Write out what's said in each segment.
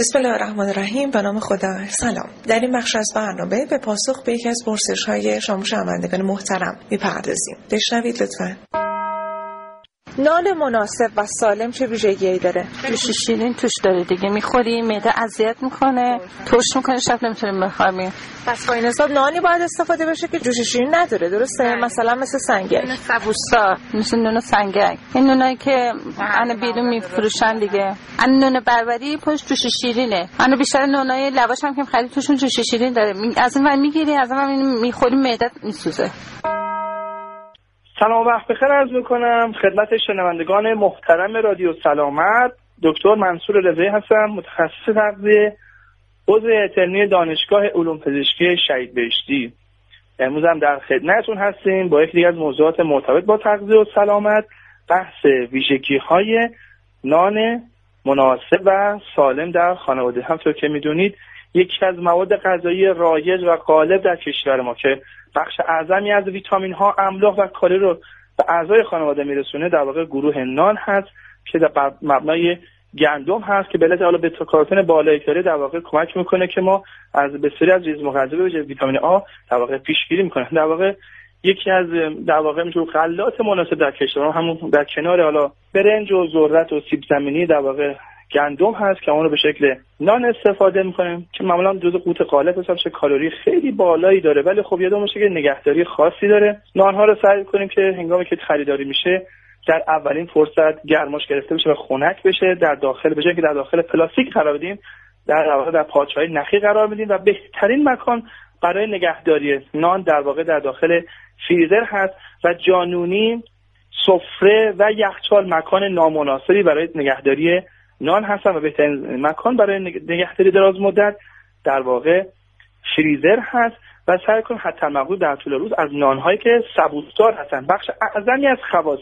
بسم الله الرحمن الرحیم. به نام خدا. سلام. در این بخش از برنامه به پاسخ به یکی از پرسش‌های شما شنوندگان محترم می‌پردازیم. بشنوید لطفاً. نان مناسب و سالم چه ویژگی‌ای داره؟ جوش شیرین توش داره دیگه، می‌خوری معده اذیت می‌کنه، ترش می‌کنه، شب نمی‌تونیم بخوریم. پس با این حساب نانی باید استفاده بشه که جوش شیرین نداره، درسته؟ مثلا مثل سنگک، سبوسا، مثل نون سنگک. این نونایی که ان بیرون می‌فروشن دیگه. ان نون بربری پشت جوش شیرینه. ان بیشتر نونای لواش هم که خرید توشون جوش شیرین داره. از این ور می‌گیری، از اون ور می‌خوری معدت می‌سوزه. سلام و وقت بخیر عرض میکنم خدمت شنوندگان محترم رادیو سلامت. دکتر منصور رضایی هستم، متخصص تغذیه، عضو علمی دانشگاه علوم پزشکی شهید بهشتی. امروز هم در خدمتتون هستیم با یکی دیگه از موضوعات مرتبط با تغذیه و سلامت، بحث ویژگی‌های نان مناسب و سالم در خانواده. همونطور که میدونید یکی از مواد غذایی رایج و غالب در کشور ما که بخش اعظمی از ویتامین ها، املاح و کالری رو به اعضای خانواده میرسونه در واقع گروه نان هست که در مبنای گندم هست که به علت حالا بتا کاروتن بالایی داره در واقع کمک میکنه که ما از بسیاری از ریز مغذی به ویژه ویتامین آ در واقع پیشگیری میکنه. در واقع یکی از در واقع میشه غلات مناسب در کشور ما همون در کنار حالا برنج و ذرت و سیب زمینی در واقع گندم هست که اون رو به شکل نان استفاده می‌کنیم که معمولا جزو قوت غالب حساب میشه، کالری خیلی بالایی داره، ولی خب یادمون باشه که نگهداری خاصی داره. نان‌ها رو سعی کنیم که هنگامی که خریداری میشه در اولین فرصت گرماش گرفته بشه و خنک بشه، در داخل بشه که در داخل پلاستیک قرار بدیم، در واقع در پارچه‌های نخی قرار میدیم و بهترین مکان برای نگهداری نان در واقع در داخل فریزر هست و جانونی، سفره و یخچال مکان نامناسبی برای نگهداری نان هستن و بهترین مکان برای نگهداری دراز مدت در واقع فریزر هست و سعی کنیم حتی مقدور در طول روز از نان‌هایی که سبوسدار هستن، بخش اعظمی از خواص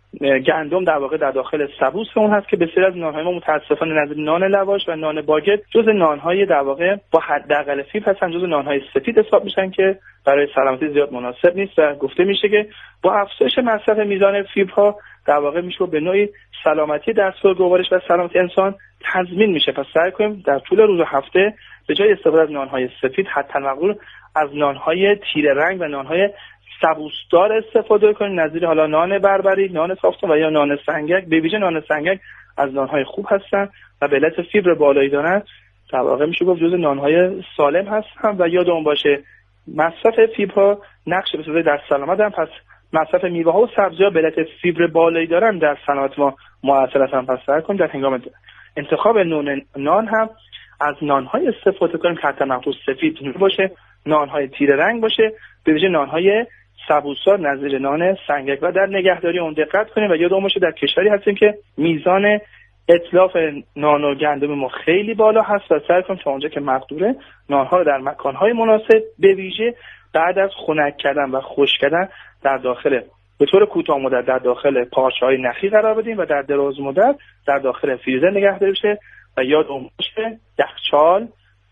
گندم در واقع در داخل سبوس اون هست که بسیاری از نان‌های ما متأسفانه نظیر نان لواش و نان باگت جز نان‌های در واقع با حداقل فیبر هستن، جز نان‌های سفید حساب میشن که برای سلامتی زیاد مناسب نیست و گفته میشه که با افزایش مصرف میزان فیبرها در واقع میشه به نوعی سلامتی دستگاه گوارش و سلامتی انسان تضمین میشه. پس سعی کنیم در طول روز و هفته به جای استفاده از نان‌های سفید حتی مقدور از نان‌های تیره رنگ و نان‌های سبوسدار استفاده کنیم، نظیر حالا نان بربری، نان صافتون و یا نان سنگک. به ویژه نان سنگک از نان‌های خوب هستن و به علت فیبر بالایی دارن در واقع میشه گفت جزو نان‌های سالم هستن و یادمون باشه مصرف فیبرها نقش بسیاری در سلامت هم. پس مصرف میوه‌ها و سبزی‌ها به علت فیبر بالایی دارن در سلامت ما مؤثر هستن. پس سعی کنیم در هنگام انتخاب نان هم از نان‌های استفاده کنیم که حتی مخصوص سفید باشه، نان‌های تیره رنگ باشه، به ویژه نان‌های سبوسدار نظیر نان سنگک و در نگهداری اون دقت کنیم و یادمون باشه در کشوری هستیم که میزان اتلاف نان و گندم ما خیلی بالا هست و سعی کنیم تا اونجا که مقدوره نان‌ها رو در مکان‌های مناسب به ویژه بعد از خنک کردن و خشک کردن در داخل به طور کوتاه مدت در داخل پارچه‌های نخی قرار بدیم و در دراز مدت در داخل فریزر نگهداری بشه و یادمون باشه یخچال،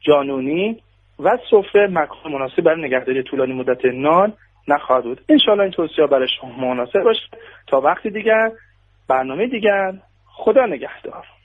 جانونی و سفره مکان مناسب برای نگهداری طولانی مدت نان نخواهد بود. انشالله این توصیه برای شما مناسب باشه. تا وقتی دیگر، برنامه دیگر، خدا نگهدار.